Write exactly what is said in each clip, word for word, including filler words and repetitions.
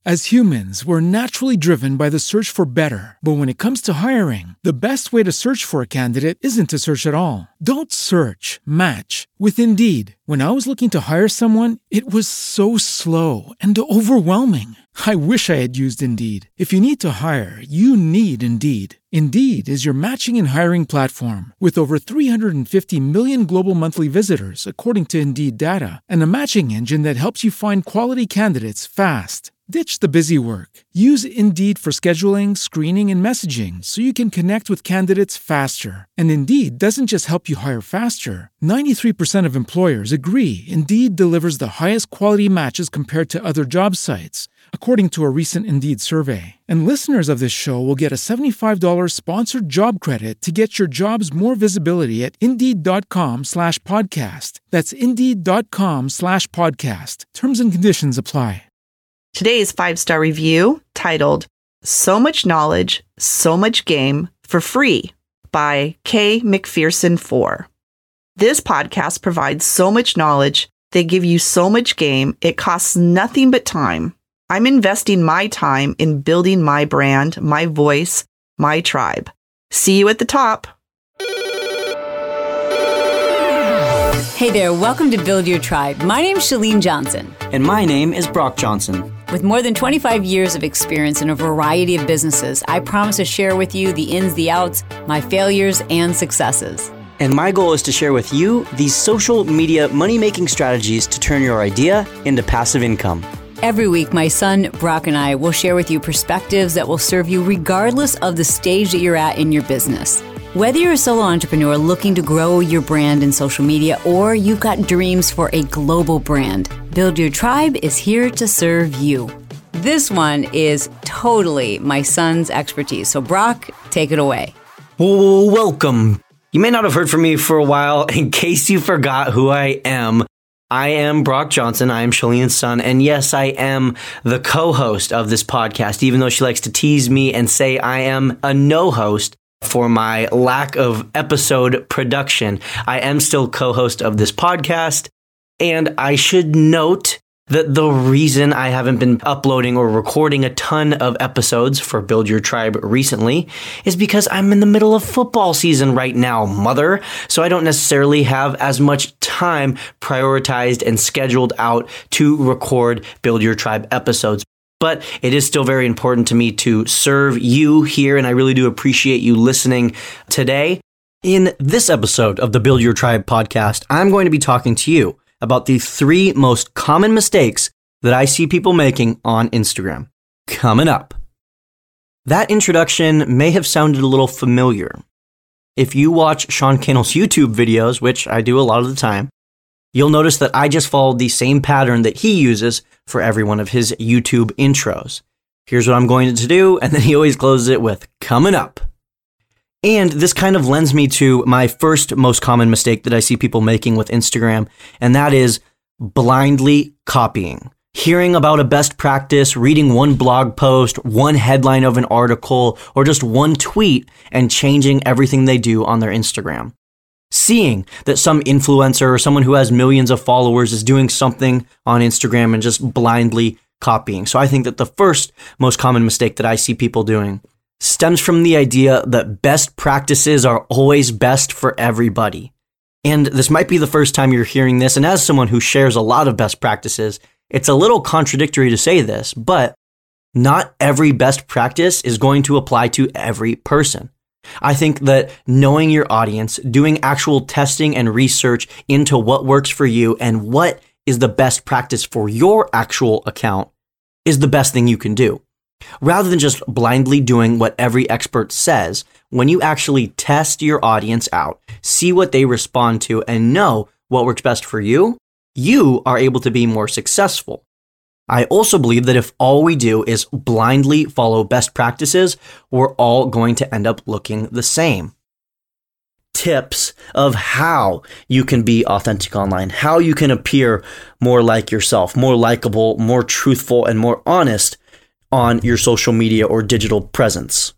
As humans, we're naturally driven by the search for better. But when it comes to hiring, the best way to search for a candidate isn't to search at all. Don't search, match with Indeed. When I was looking to hire someone, it was so slow and overwhelming. I wish I had used Indeed. If you need to hire, you need Indeed. Indeed is your matching and hiring platform with over three hundred fifty million global monthly visitors, according to Indeed data, and a matching engine that helps you find quality candidates fast. Ditch the busy work. Use Indeed for scheduling, screening, and messaging so you can connect with candidates faster. And Indeed doesn't just help you hire faster. ninety-three percent of employers agree Indeed delivers the highest quality matches compared to other job sites, according to a recent Indeed survey. And listeners of this show will get a seventy-five dollars sponsored job credit to get your jobs more visibility at Indeed.com slash podcast. That's Indeed.com slash podcast. Terms and conditions apply. Today's five-star review, titled So Much Knowledge, So Much Game for Free by K. McPherson four. This podcast provides so much knowledge. They give you so much game. It costs nothing but time. I'm investing my time in building my brand, my voice, my tribe. See you at the top. Hey there, welcome to Build Your Tribe. My name's Chalene Johnson. And my name is Brock Johnson. With more than twenty-five years of experience in a variety of businesses, I promise to share with you the ins, the outs, my failures, and successes. And my goal is to share with you these social media money-making strategies to turn your idea into passive income. Every week, my son, Brock, and I will share with you perspectives that will serve you regardless of the stage that you're at in your business. Whether you're a solo entrepreneur looking to grow your brand in social media or you've got dreams for a global brand, Build Your Tribe is here to serve you. This one is totally my son's expertise. So Brock, take it away. Welcome. You may not have heard from me for a while. In case you forgot who I am, I am Brock Johnson. I am Chalene's son. And yes, I am the co-host of this podcast, even though she likes to tease me and say I am a no-host. For my lack of episode production, I am still co-host of this podcast, and I should note that the reason I haven't been uploading or recording a ton of episodes for Build Your Tribe recently is because I'm in the middle of football season right now, mother, so I don't necessarily have as much time prioritized and scheduled out to record Build Your Tribe episodes. But it is still very important to me to serve you here, and I really do appreciate you listening today. In this episode of the Build Your Tribe podcast, I'm going to be talking to you about the three most common mistakes that I see people making on Instagram. Coming up. That introduction may have sounded a little familiar. If you watch Sean Cannell's YouTube videos, which I do a lot of the time, you'll notice that I just followed the same pattern that he uses for every one of his YouTube intros. Here's what I'm going to do, and then he always closes it with, coming up. And this kind of lends me to my first most common mistake that I see people making with Instagram, and that is blindly copying. Hearing about a best practice, reading one blog post, one headline of an article, or just one tweet, and changing everything they do on their Instagram. Seeing that some influencer or someone who has millions of followers is doing something on Instagram and just blindly copying. So I think that the first most common mistake that I see people doing stems from the idea that best practices are always best for everybody. And this might be the first time you're hearing this. And as someone who shares a lot of best practices, it's a little contradictory to say this, but not every best practice is going to apply to every person. I think that knowing your audience, doing actual testing and research into what works for you and what is the best practice for your actual account is the best thing you can do. Rather than just blindly doing what every expert says, when you actually test your audience out, see what they respond to, and know what works best for you, you are able to be more successful. I also believe that if all we do is blindly follow best practices, we're all going to end up looking the same. Tips of how you can be authentic online, how you can appear more like yourself, more likable, more truthful, and more honest on your social media or digital presence.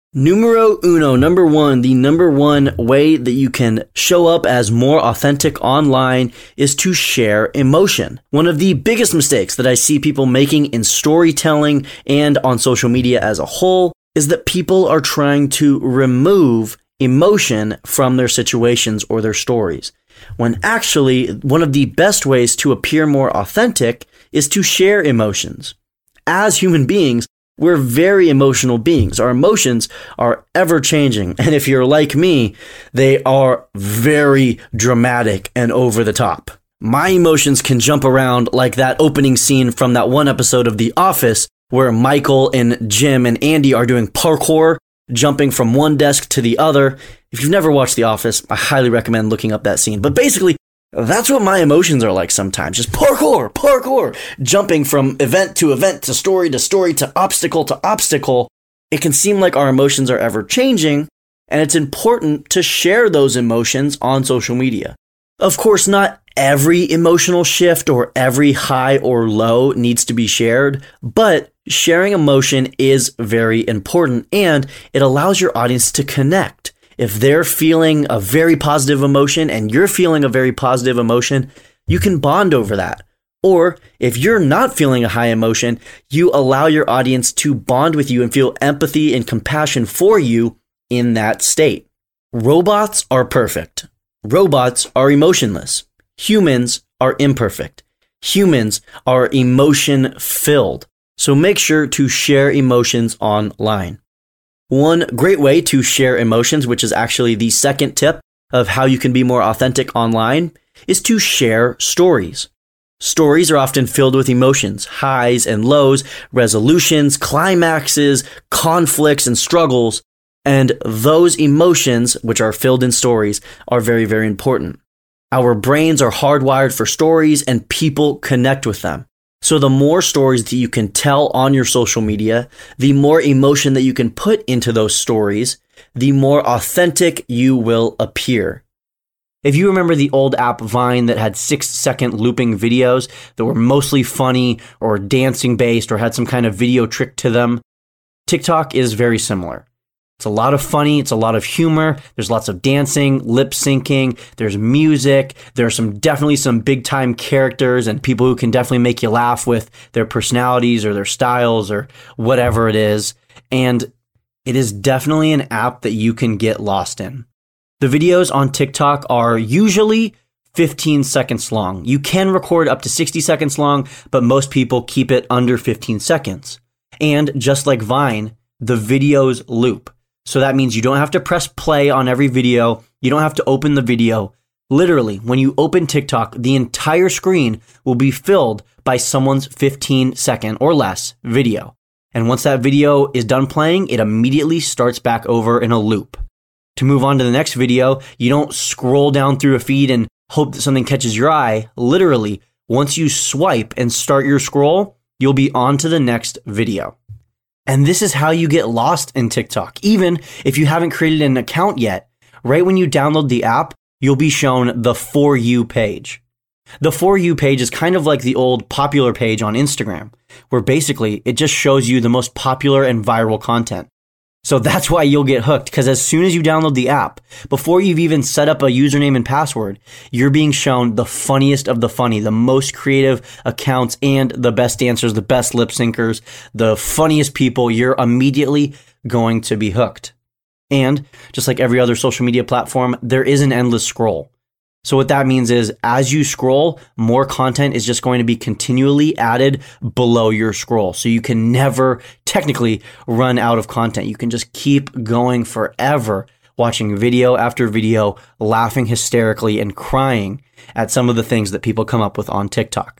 Numero uno, number one, the number one way that you can show up as more authentic online is to share emotion. One of the biggest mistakes that I see people making in storytelling and on social media as a whole is that people are trying to remove emotion from their situations or their stories, when actually one of the best ways to appear more authentic is to share emotions. As human beings, we're very emotional beings. Our emotions are ever changing. And if you're like me, they are very dramatic and over the top. My emotions can jump around like that opening scene from that one episode of The Office where Michael and Jim and Andy are doing parkour, jumping from one desk to the other. If you've never watched The Office, I highly recommend looking up that scene. But basically, that's what my emotions are like sometimes. Just parkour, parkour, jumping from event to event, to story to story, to obstacle to obstacle. It can seem like our emotions are ever changing, and it's important to share those emotions on social media. Of course, not every emotional shift or every high or low needs to be shared, but sharing emotion is very important, and it allows your audience to connect. If they're feeling a very positive emotion and you're feeling a very positive emotion, you can bond over that. Or if you're not feeling a high emotion, you allow your audience to bond with you and feel empathy and compassion for you in that state. Robots are perfect. Robots are emotionless. Humans are imperfect. Humans are emotion-filled. So make sure to share emotions online. One great way to share emotions, which is actually the second tip of how you can be more authentic online, is to share stories. Stories are often filled with emotions, highs and lows, resolutions, climaxes, conflicts, and struggles. And those emotions, which are filled in stories, are very, very important. Our brains are hardwired for stories, and people connect with them. So the more stories that you can tell on your social media, the more emotion that you can put into those stories, the more authentic you will appear. If you remember the old app Vine that had six second looping videos that were mostly funny or dancing based or had some kind of video trick to them, TikTok is very similar. It's a lot of funny, it's a lot of humor, there's lots of dancing, lip syncing, there's music, there's some definitely some big time characters and people who can definitely make you laugh with their personalities or their styles or whatever it is. And it is definitely an app that you can get lost in. The videos on TikTok are usually fifteen seconds long. You can record up to sixty seconds long, but most people keep it under fifteen seconds. And just like Vine, the videos loop. So that means you don't have to press play on every video. You don't have to open the video. Literally, when you open TikTok, the entire screen will be filled by someone's fifteen second or less video. And once that video is done playing, it immediately starts back over in a loop. To move on to the next video, you don't scroll down through a feed and hope that something catches your eye. Literally, once you swipe and start your scroll, you'll be on to the next video. And this is how you get lost in TikTok. Even if you haven't created an account yet, right when you download the app, you'll be shown the For You page. The For You page is kind of like the old popular page on Instagram, where basically it just shows you the most popular and viral content. So that's why you'll get hooked, because as soon as you download the app, before you've even set up a username and password, you're being shown the funniest of the funny, the most creative accounts and the best dancers, the best lip syncers, the funniest people. You're immediately going to be hooked. And just like every other social media platform, there is an endless scroll. So what that means is as you scroll, more content is just going to be continually added below your scroll. So you can never technically run out of content. You can just keep going forever, watching video after video, laughing hysterically and crying at some of the things that people come up with on TikTok.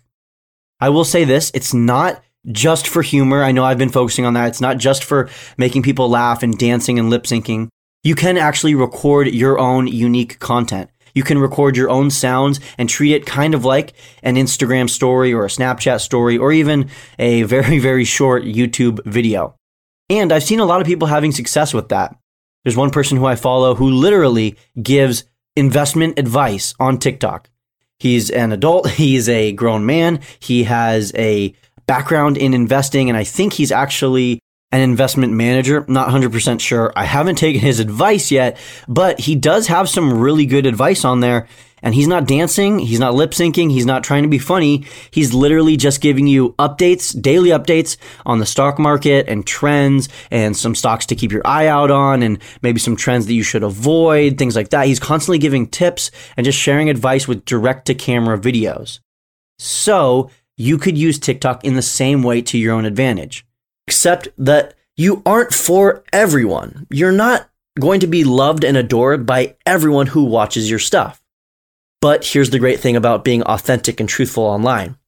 I will say this, it's not just for humor. I know I've been focusing on that. It's not just for making people laugh and dancing and lip syncing. You can actually record your own unique content. You can record your own sounds and treat it kind of like an Instagram story or a Snapchat story or even a very, very short YouTube video. And I've seen a lot of people having success with that. There's one person who I follow who literally gives investment advice on TikTok. He's an adult. He's a grown man. He has a background in investing. And I think he's actually an investment manager. Not one hundred percent sure. I haven't taken his advice yet, but he does have some really good advice on there. And he's not dancing. He's not lip syncing. He's not trying to be funny. He's literally just giving you updates, daily updates on the stock market and trends and some stocks to keep your eye out on and maybe some trends that you should avoid, things like that. He's constantly giving tips and just sharing advice with direct to camera videos. So you could use TikTok in the same way to your own advantage, except that you aren't for everyone. You're not going to be loved and adored by everyone who watches your stuff. But here's the great thing about being authentic and truthful online.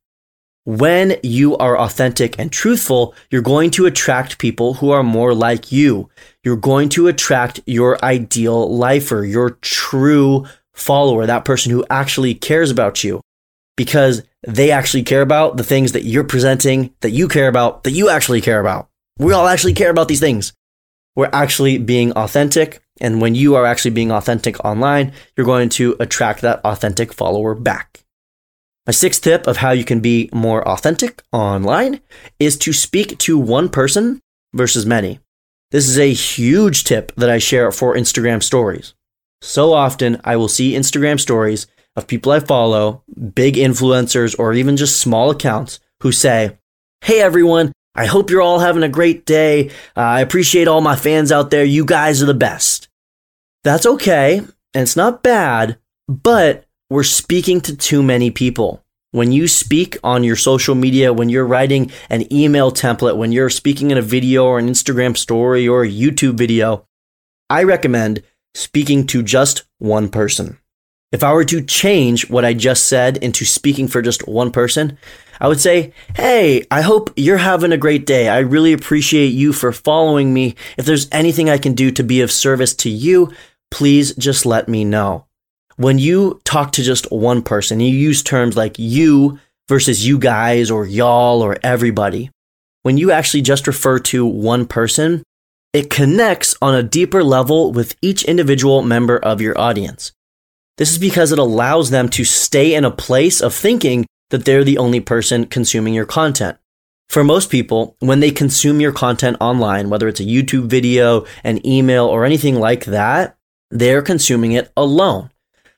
When you are authentic and truthful, you're going to attract people who are more like you. You're going to attract your ideal lifer, your true follower, that person who actually cares about you, because they actually care about the things that you're presenting, that you care about, that you actually care about. We all actually care about these things. We're actually being authentic. And when you are actually being authentic online, you're going to attract that authentic follower back. My sixth tip of how you can be more authentic online is to speak to one person versus many. This is a huge tip that I share for Instagram stories. So often I will see Instagram stories of people I follow, big influencers, or even just small accounts who say, "Hey everyone, I hope you're all having a great day. Uh, I appreciate all my fans out there. You guys are the best." That's okay, and it's not bad, but we're speaking to too many people. When you speak on your social media, when you're writing an email template, when you're speaking in a video or an Instagram story or a YouTube video, I recommend speaking to just one person. If I were to change what I just said into speaking for just one person, I would say, "Hey, I hope you're having a great day. I really appreciate you for following me. If there's anything I can do to be of service to you, please just let me know." When you talk to just one person, you use terms like you versus you guys or y'all or everybody. When you actually just refer to one person, it connects on a deeper level with each individual member of your audience. This is because it allows them to stay in a place of thinking that they're the only person consuming your content. For most people, when they consume your content online, whether it's a YouTube video, an email, or anything like that, they're consuming it alone.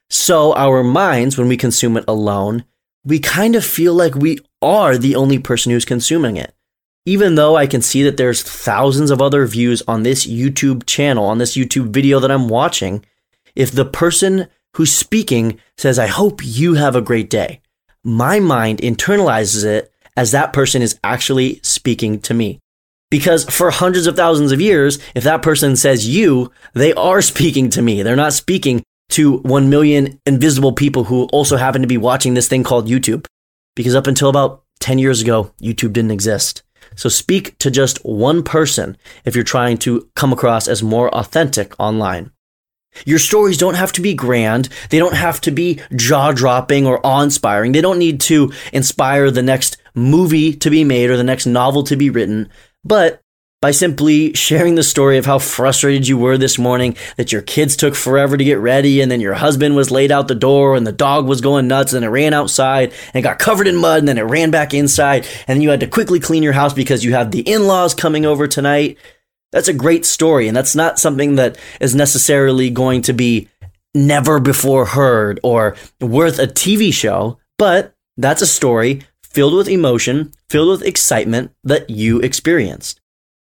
So our minds, when we consume it alone, we kind of feel like we are the only person who's consuming it. Even though I can see that there's thousands of other views on this YouTube channel, on this YouTube video that I'm watching, if the person who's speaking says, "I hope you have a great day," my mind internalizes it as that person is actually speaking to me. Because for hundreds of thousands of years, if that person says you, they are speaking to me. They're not speaking to one million invisible people who also happen to be watching this thing called YouTube. Because up until about ten years ago, YouTube didn't exist. So speak to just one person if you're trying to come across as more authentic online. Your stories don't have to be grand. They don't have to be jaw-dropping or awe-inspiring. They don't need to inspire the next movie to be made or the next novel to be written. But by simply sharing the story of how frustrated you were this morning, that your kids took forever to get ready, and then your husband was laid out the door, and the dog was going nuts, and it ran outside, and it got covered in mud, and then it ran back inside, and then you had to quickly clean your house because you have the in-laws coming over tonight. That's a great story, and that's not something that is necessarily going to be never before heard or worth a T V show, but that's a story filled with emotion, filled with excitement that you experienced.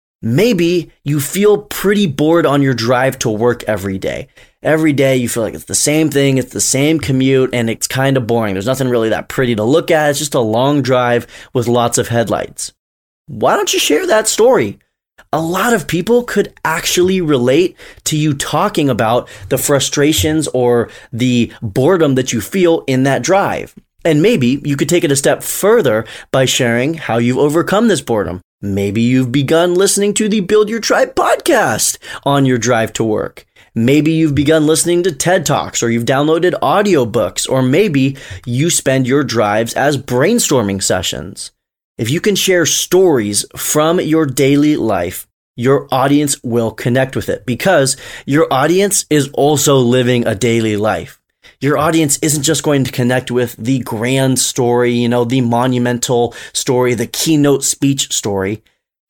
Maybe you feel pretty bored on your drive to work every day. Every day you feel like it's the same thing, it's the same commute, and it's kind of boring. There's nothing really that pretty to look at. It's just a long drive with lots of headlights. Why don't you share that story? A lot of people could actually relate to you talking about the frustrations or the boredom that you feel in that drive. And maybe you could take it a step further by sharing how you've overcome this boredom. Maybe you've begun listening to the Build Your Tribe podcast on your drive to work. Maybe you've begun listening to TED Talks, or you've downloaded audiobooks, or maybe you spend your drives as brainstorming sessions. If you can share stories from your daily life, your audience will connect with it because your audience is also living a daily life. Your audience isn't just going to connect with the grand story, you know, the monumental story, the keynote speech story.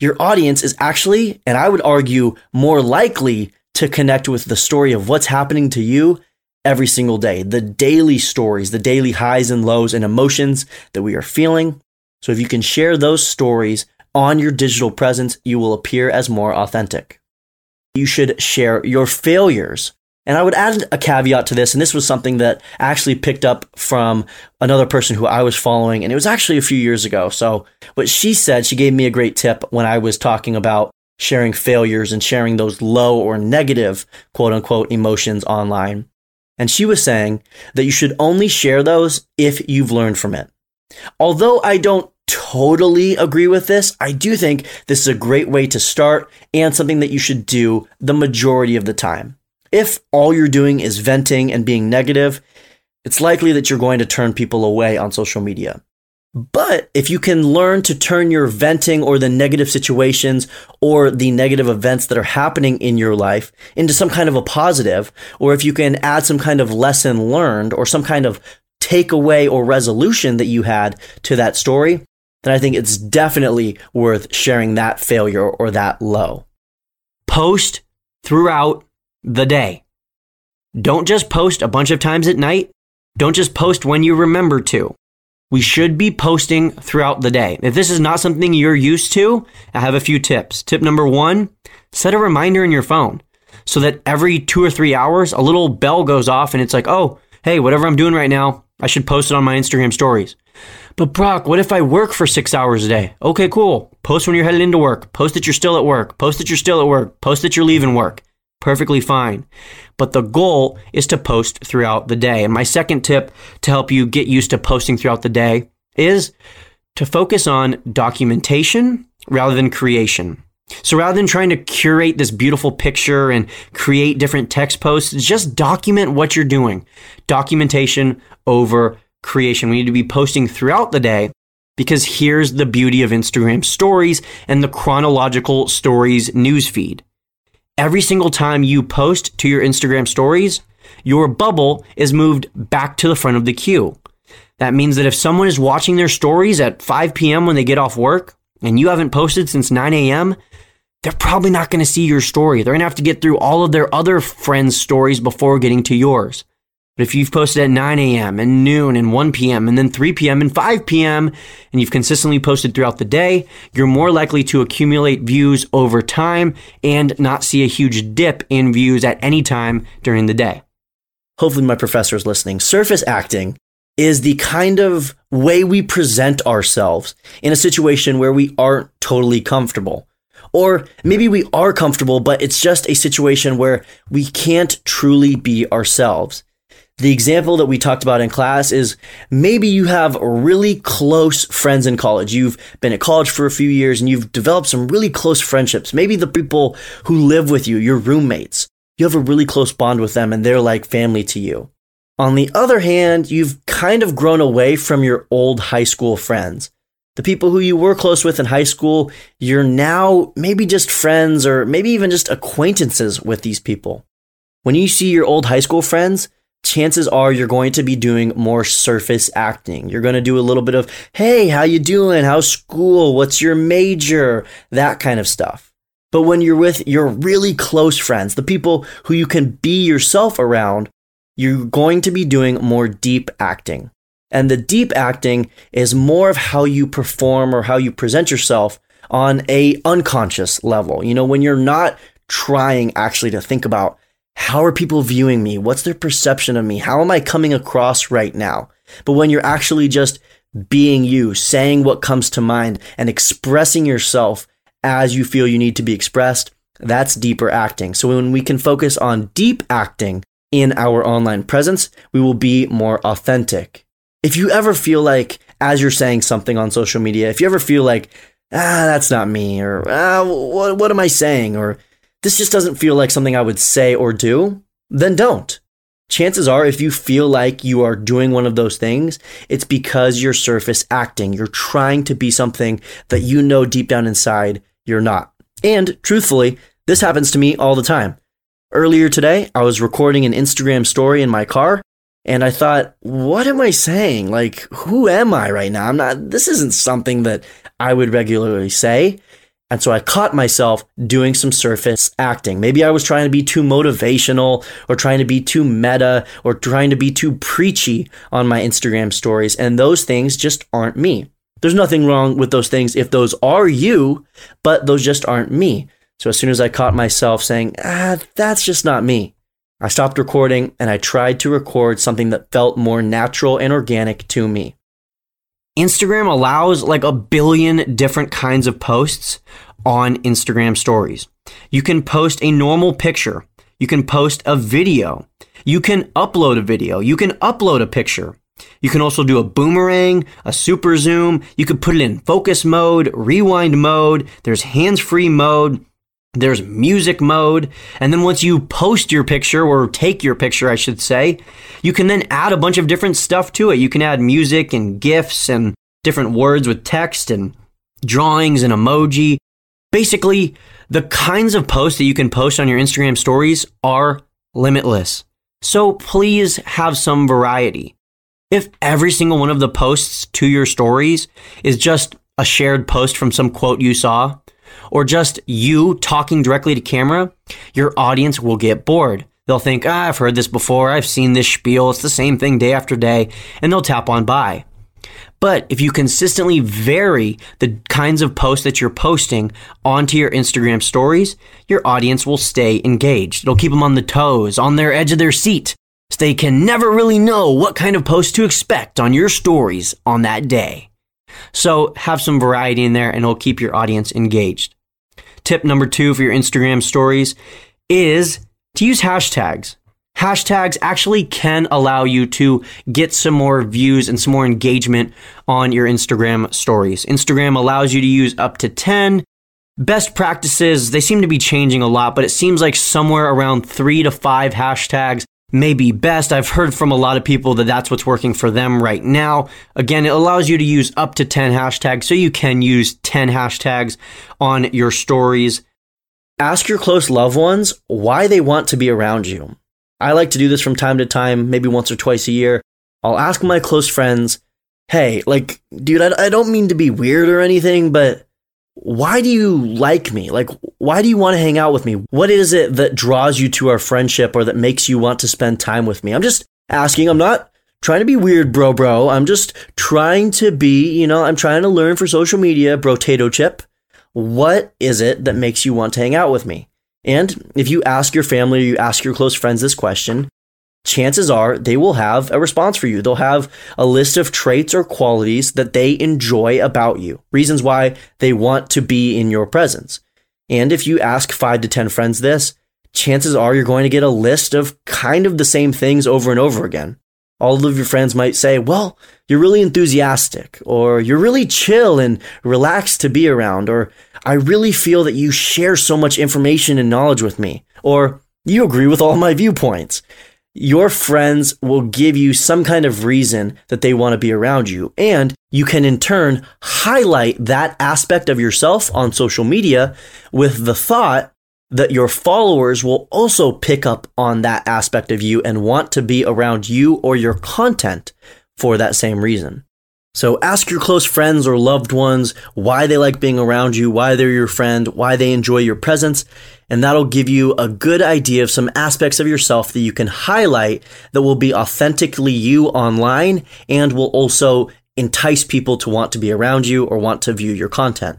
your audience is actually, and I would argue, more likely to connect with the story of what's happening to you every single day, the daily stories, the daily highs and lows and emotions that we are feeling. So if you can share those stories on your digital presence, you will appear as more authentic. You should share your failures. And I would add a caveat to this, and this was something that I actually picked up from another person who I was following, and it was actually a few years ago. So what she said, she gave me a great tip when I was talking about sharing failures and sharing those low or negative, quote unquote, emotions online. And she was saying that you should only share those if you've learned from it. Although I don't totally agree with this, I do think this is a great way to start and something that you should do the majority of the time. If all you're doing is venting and being negative, it's likely that you're going to turn people away on social media. But if you can learn to turn your venting or the negative situations or the negative events that are happening in your life into some kind of a positive, or if you can add some kind of lesson learned or some kind of takeaway or resolution that you had to that story, then I think it's definitely worth sharing that failure or that low. Post throughout the day. Don't just post a bunch of times at night. Don't just post when you remember to. We should be posting throughout the day. If this is not something you're used to, I have a few tips. Tip number one, set a reminder in your phone so that every two or three hours, a little bell goes off and it's like, oh, hey, whatever I'm doing right now, I should post it on my Instagram stories. But Brock, what if I work for six hours a day? Okay, cool. Post when you're headed into work. Post that you're still at work. Post that you're still at work. Post that you're leaving work. Perfectly fine. But the goal is to post throughout the day. And my second tip to help you get used to posting throughout the day is to focus on documentation rather than creation. So rather than trying to curate this beautiful picture and create different text posts, just document what you're doing. Documentation over creation. We need to be posting throughout the day because here's the beauty of Instagram stories and the chronological stories newsfeed. Every single time you post to your Instagram stories, your bubble is moved back to the front of the queue. That means that if someone is watching their stories at five p.m. when they get off work and you haven't posted since nine a.m., they're probably not going to see your story. They're going to have to get through all of their other friends' stories before getting to yours. But if you've posted at nine a.m. and noon and one p.m. and then three p.m. and five p.m. and you've consistently posted throughout the day, you're more likely to accumulate views over time and not see a huge dip in views at any time during the day. Hopefully my professor is listening. Surface acting is the kind of way we present ourselves in a situation where we aren't totally comfortable. Or maybe we are comfortable, but it's just a situation where we can't truly be ourselves. The example that we talked about in class is maybe you have really close friends in college. You've been at college for a few years and you've developed some really close friendships. Maybe the people who live with you, your roommates, you have a really close bond with them and they're like family to you. On the other hand, you've kind of grown away from your old high school friends. The people who you were close with in high school, you're now maybe just friends or maybe even just acquaintances with these people. When you see your old high school friends, chances are you're going to be doing more surface acting. You're going to do a little bit of, hey, how you doing? How's school? What's your major? That kind of stuff. But when you're with your really close friends, the people who you can be yourself around, you're going to be doing more deep acting. And the deep acting is more of how you perform or how you present yourself on a unconscious level. You know, when you're not trying actually to think about, how are people viewing me? What's their perception of me? How am I coming across right now? But when you're actually just being you, saying what comes to mind and expressing yourself as you feel you need to be expressed, that's deeper acting. So when we can focus on deep acting in our online presence, we will be more authentic. If you ever feel like, as you're saying something on social media, if you ever feel like, ah, that's not me, or ah, what, what am I saying? Or this just doesn't feel like something I would say or do, then don't. Chances are, if you feel like you are doing one of those things, it's because you're surface acting. You're trying to be something that you know deep down inside you're not. And truthfully, this happens to me all the time. Earlier today, I was recording an Instagram story in my car, and I thought, what am I saying? Like, who am I right now? I'm not, this isn't something that I would regularly say. And so I caught myself doing some surface acting. Maybe I was trying to be too motivational or trying to be too meta or trying to be too preachy on my Instagram stories. And those things just aren't me. There's nothing wrong with those things if those are you, but those just aren't me. So as soon as I caught myself saying, ah, that's just not me, I stopped recording and I tried to record something that felt more natural and organic to me. Instagram allows like a billion different kinds of posts on Instagram stories. You can post a normal picture. You can post a video. You can upload a video. You can upload a picture. You can also do a boomerang, a super zoom. You can put it in focus mode, rewind mode. There's hands-free mode. There's music mode. And then once you post your picture, or take your picture, I should say, you can then add a bunch of different stuff to it. You can add music and GIFs and different words with text and drawings and emoji. Basically, the kinds of posts that you can post on your Instagram stories are limitless. So please have some variety. If every single one of the posts to your stories is just a shared post from some quote you saw, or just you talking directly to camera, your audience will get bored. They'll think, ah, I've heard this before. I've seen this spiel. It's the same thing day after day, and they'll tap on by. But if you consistently vary the kinds of posts that you're posting onto your Instagram stories, your audience will stay engaged. It'll keep them on the toes, on their edge of their seat, so they can never really know what kind of post to expect on your stories on that day. So have some variety in there and it'll keep your audience engaged. Tip number two for your Instagram stories is to use hashtags. Hashtags actually can allow you to get some more views and some more engagement on your Instagram stories. Instagram allows you to use up to ten. Best practices, they seem to be changing a lot, but it seems like somewhere around three to five hashtags may be best. I've heard from a lot of people that that's what's working for them right now. Again, it allows you to use up to ten hashtags, so you can use ten hashtags on your stories. Ask your close loved ones why they want to be around you. I like to do this from time to time, maybe once or twice a year. I'll ask my close friends, hey, like, dude, I, I don't mean to be weird or anything, but why do you like me? Like, why do you want to hang out with me? What is it that draws you to our friendship or that makes you want to spend time with me? I'm just asking. I'm not trying to be weird, bro, bro. I'm just trying to be, you know, I'm trying to learn for social media, bro-tato chip. What is it that makes you want to hang out with me? And if you ask your family or you ask your close friends this question, chances are they will have a response for you. They'll have a list of traits or qualities that they enjoy about you, reasons why they want to be in your presence. And if you ask five to ten friends this, chances are you're going to get a list of kind of the same things over and over again. All of your friends might say, well, you're really enthusiastic, or you're really chill and relaxed to be around, or I really feel that you share so much information and knowledge with me, or you agree with all my viewpoints. Your friends will give you some kind of reason that they want to be around you, and you can in turn highlight that aspect of yourself on social media with the thought that your followers will also pick up on that aspect of you and want to be around you or your content for that same reason. So ask your close friends or loved ones why they like being around you, why they're your friend, why they enjoy your presence, and that'll give you a good idea of some aspects of yourself that you can highlight that will be authentically you online and will also entice people to want to be around you or want to view your content.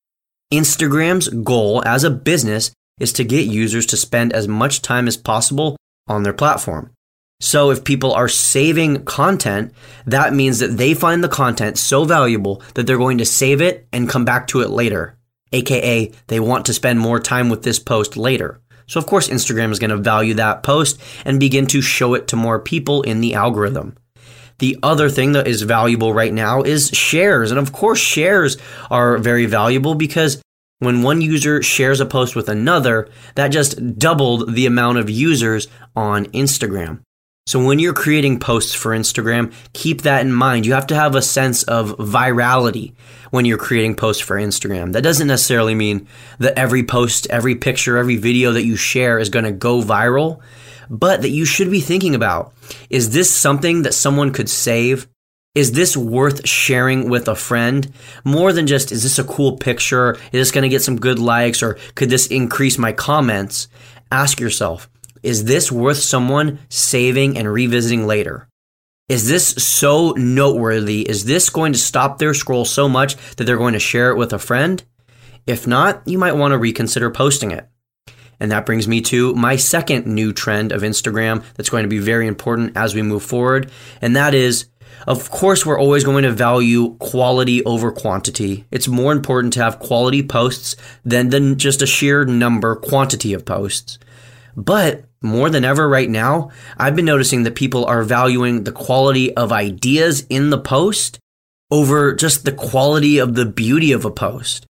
Instagram's goal as a business is to get users to spend as much time as possible on their platform. So if people are saving content, that means that they find the content so valuable that they're going to save it and come back to it later, aka they want to spend more time with this post later. So of course Instagram is going to value that post and begin to show it to more people in the algorithm. The other thing that is valuable right now is shares. And of course shares are very valuable because when one user shares a post with another, that just doubled the amount of users on Instagram. So when you're creating posts for Instagram, keep that in mind. You have to have a sense of virality when you're creating posts for Instagram. That doesn't necessarily mean that every post, every picture, every video that you share is going to go viral, but that you should be thinking about, is this something that someone could save Is this worth sharing with a friend? More than just, is this a cool picture? Is this going to get some good likes? Or could this increase my comments? Ask yourself, is this worth someone saving and revisiting later? Is this so noteworthy? Is this going to stop their scroll so much that they're going to share it with a friend? If not, you might want to reconsider posting it. And that brings me to my second new trend of Instagram that's going to be very important as we move forward. And that is, of course, we're always going to value quality over quantity. It's more important to have quality posts than, than just a sheer number quantity of posts. But more than ever right now, I've been noticing that people are valuing the quality of ideas in the post over just the quality of the beauty of a post.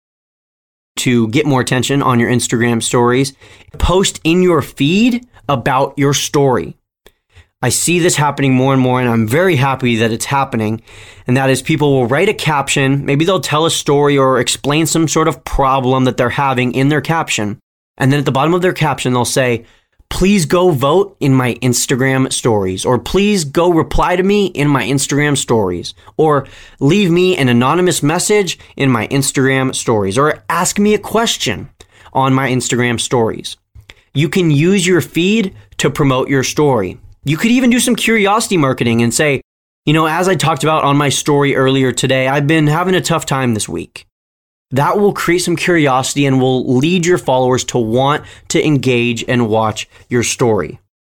To get more attention on your Instagram stories, post in your feed about your story. I see this happening more and more, and I'm very happy that it's happening. And that is, people will write a caption. Maybe they'll tell a story or explain some sort of problem that they're having in their caption. And then at the bottom of their caption, they'll say, please go vote in my Instagram stories, or please go reply to me in my Instagram stories, or leave me an anonymous message in my Instagram stories, or ask me a question on my Instagram stories. You can use your feed to promote your story. You could even do some curiosity marketing and say, you know, as I talked about on my story earlier today, I've been having a tough time this week. That will create some curiosity and will lead your followers to want to engage and watch your story.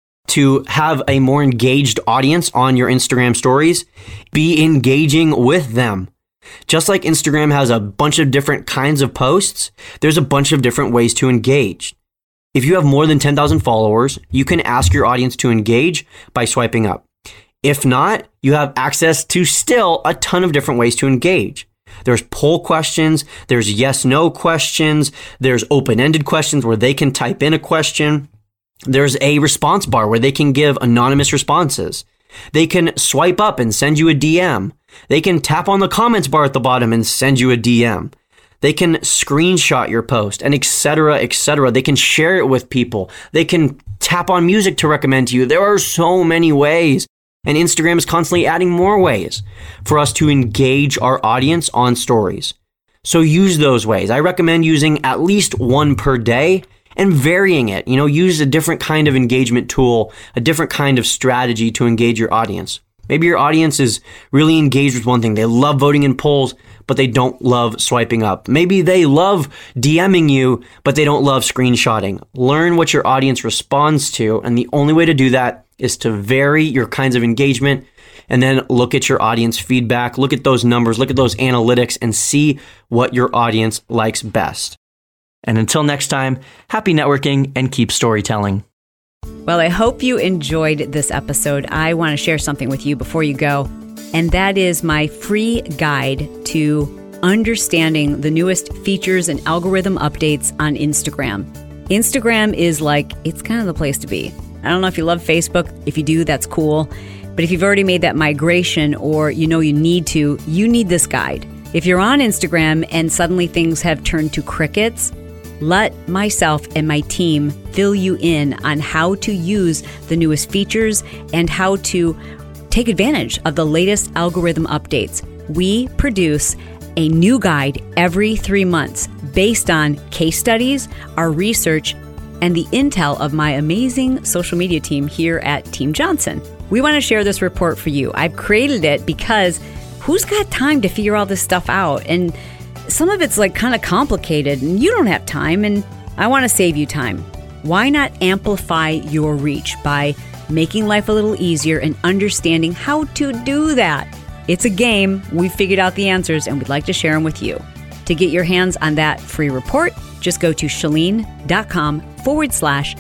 To have a more engaged audience on your Instagram stories, be engaging with them. Just like Instagram has a bunch of different kinds of posts, there's a bunch of different ways to engage. If you have more than ten thousand followers, you can ask your audience to engage by swiping up. If not, you have access to still a ton of different ways to engage. There's poll questions, there's yes-no questions, there's open-ended questions where they can type in a question. There's a response bar where they can give anonymous responses. They can swipe up and send you a D M. They can tap on the comments bar at the bottom and send you a D M. They can screenshot your post, and et cetera, et cetera. They can share it with people. They can tap on music to recommend to you. There are so many ways, and Instagram is constantly adding more ways for us to engage our audience on stories. So use those ways. I recommend using at least one per day and varying it. You know, use a different kind of engagement tool, a different kind of strategy to engage your audience. Maybe your audience is really engaged with one thing. They love voting in polls, but they don't love swiping up. Maybe they love DMing you, but they don't love screenshotting. Learn what your audience responds to, and the only way to do that is to vary your kinds of engagement, and then look at your audience feedback, look at those numbers, look at those analytics, and see what your audience likes best. And until next time, happy networking and keep storytelling. Well, I hope you enjoyed this episode. I want to share something with you before you go, and that is my free guide to understanding the newest features and algorithm updates on Instagram. Instagram is like, it's kind of the place to be. I don't know if you love Facebook. If you do, that's cool. But if you've already made that migration, or you know you need to, you need this guide. If you're on Instagram and suddenly things have turned to crickets, let myself and my team fill you in on how to use the newest features and how to take advantage of the latest algorithm updates. We produce a new guide every three months based on case studies, our research, and the intel of my amazing social media team here at Team Johnson. We want to share this report for you. I've created it because who's got time to figure all this stuff out? And some of it's like kind of complicated and you don't have time, and I want to save you time. Why not amplify your reach by making life a little easier and understanding how to do that? It's a game. We've figured out the answers and we'd like to share them with you. To get your hands on that free report, just go to chalene.com forward slash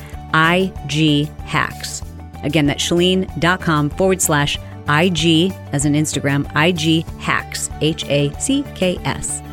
IG hacks. Again, that's chalene.com forward slash IG, as in Instagram, IG hacks, H A C K S.